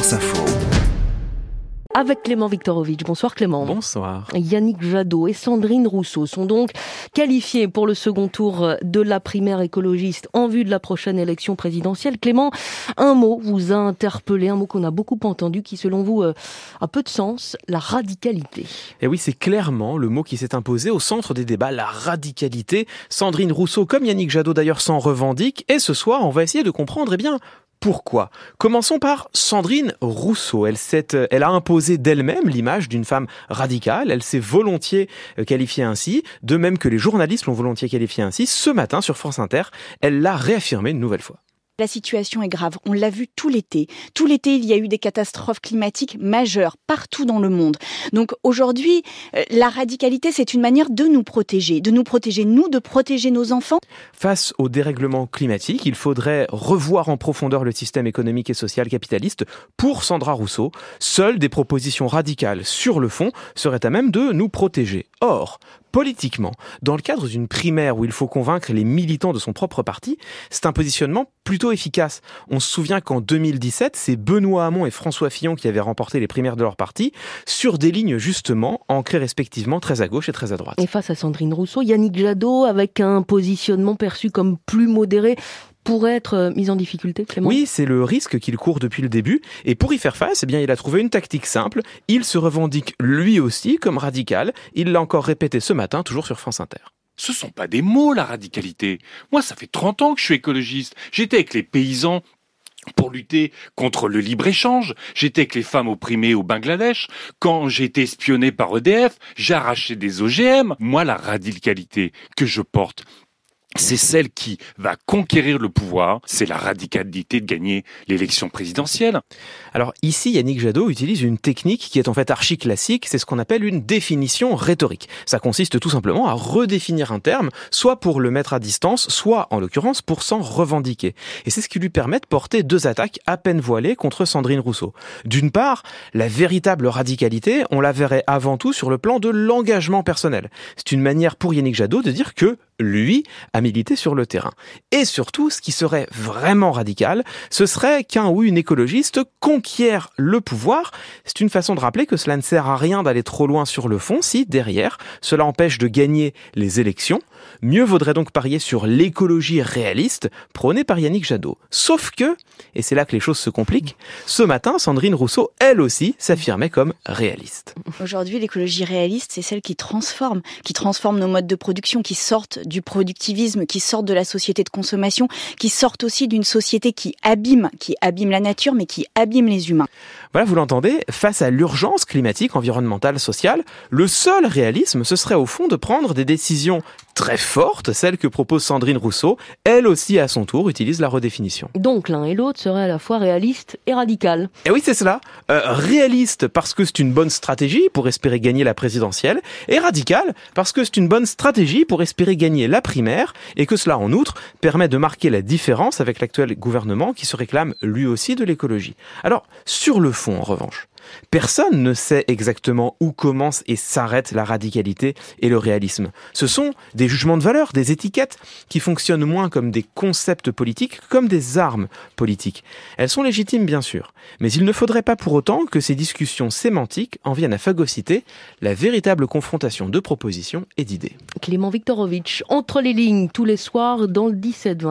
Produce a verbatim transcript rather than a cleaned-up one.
France Info. Avec Clément Viktorovitch. Bonsoir Clément. Bonsoir. Yannick Jadot et Sandrine Rousseau sont donc qualifiés pour le second tour de la primaire écologiste en vue de la prochaine élection présidentielle. Clément, un mot vous a interpellé, un mot qu'on a beaucoup entendu, qui selon vous a peu de sens, la radicalité. Et oui, c'est clairement le mot qui s'est imposé au centre des débats, la radicalité. Sandrine Rousseau, comme Yannick Jadot d'ailleurs, s'en revendique. Et ce soir, on va essayer de comprendre, eh bien, pourquoi ? Commençons par Sandrine Rousseau. Elle, s'est, elle a imposé d'elle-même l'image d'une femme radicale. Elle s'est volontiers qualifiée ainsi, de même que les journalistes l'ont volontiers qualifiée ainsi. Ce matin, sur France Inter, elle l'a réaffirmé une nouvelle fois. La situation est grave. On l'a vu tout l'été. Tout l'été, il y a eu des catastrophes climatiques majeures partout dans le monde. Donc aujourd'hui, la radicalité, c'est une manière de nous protéger, de nous protéger, nous, de protéger nos enfants. Face au dérèglement climatique, il faudrait revoir en profondeur le système économique et social capitaliste. Pour Sandra Rousseau, seules des propositions radicales sur le fond seraient à même de nous protéger. Or, politiquement, dans le cadre d'une primaire où il faut convaincre les militants de son propre parti, c'est un positionnement plutôt efficace. On se souvient qu'en deux mille dix-sept, c'est Benoît Hamon et François Fillon qui avaient remporté les primaires de leur parti sur des lignes justement ancrées respectivement très à gauche et très à droite. Et face à Sandrine Rousseau, Yannick Jadot, avec un positionnement perçu comme plus modéré, pourrait être mis en difficulté, Clément ? Oui, c'est le risque qu'il court depuis le début. Et pour y faire face, eh bien, il a trouvé une tactique simple. Il se revendique lui aussi comme radical. Il l'a encore répété ce matin, toujours sur France Inter. Ce sont pas des mots, la radicalité. Moi, ça fait trente ans que je suis écologiste. J'étais avec les paysans pour lutter contre le libre-échange. J'étais avec les femmes opprimées au Bangladesh. Quand j'ai été espionné par E D F, j'ai arraché des O G M. Moi, la radicalité que je porte, c'est celle qui va conquérir le pouvoir, c'est la radicalité de gagner l'élection présidentielle. Alors ici, Yannick Jadot utilise une technique qui est en fait archi classique, c'est ce qu'on appelle une définition rhétorique. Ça consiste tout simplement à redéfinir un terme, soit pour le mettre à distance, soit en l'occurrence pour s'en revendiquer. Et c'est ce qui lui permet de porter deux attaques à peine voilées contre Sandrine Rousseau. D'une part, la véritable radicalité, on la verrait avant tout sur le plan de l'engagement personnel. C'est une manière pour Yannick Jadot de dire que lui a milité sur le terrain. Et surtout, ce qui serait vraiment radical, ce serait qu'un ou une écologiste conquiert le pouvoir. C'est une façon de rappeler que cela ne sert à rien d'aller trop loin sur le fond si, derrière, cela empêche de gagner les élections. Mieux vaudrait donc parier sur l'écologie réaliste prônée par Yannick Jadot. Sauf que, et c'est là que les choses se compliquent, ce matin, Sandrine Rousseau, elle aussi, s'affirmait comme réaliste. Aujourd'hui, l'écologie réaliste, c'est celle qui transforme, qui transforme nos modes de production, qui sortent du productivisme, qui sortent de la société de consommation, qui sortent aussi d'une société qui abîme, qui abîme la nature, mais qui abîme les humains. Voilà, vous l'entendez, face à l'urgence climatique, environnementale, sociale, le seul réalisme, ce serait au fond de prendre des décisions très fortes, celles que propose Sandrine Rousseau. Elle aussi, à son tour, utilise la redéfinition. Donc l'un et l'autre seraient à la fois réalistes et radical. Et oui, c'est cela. Euh, réaliste parce que c'est une bonne stratégie pour espérer gagner la présidentielle, et radical parce que c'est une bonne stratégie pour espérer gagner la primaire, et que cela, en outre, permet de marquer la différence avec l'actuel gouvernement qui se réclame lui aussi de l'écologie. Alors, sur le fond, en revanche, personne ne sait exactement où commence et s'arrête la radicalité et le réalisme. Ce sont des jugements de valeur, des étiquettes qui fonctionnent moins comme des concepts politiques que comme des armes politiques. Elles sont légitimes, bien sûr, mais il ne faudrait pas pour autant que ces discussions sémantiques en viennent à phagocyter la véritable confrontation de propositions et d'idées. Clément Viktorovitch, entre les lignes, tous les soirs dans le dix-sept vingt.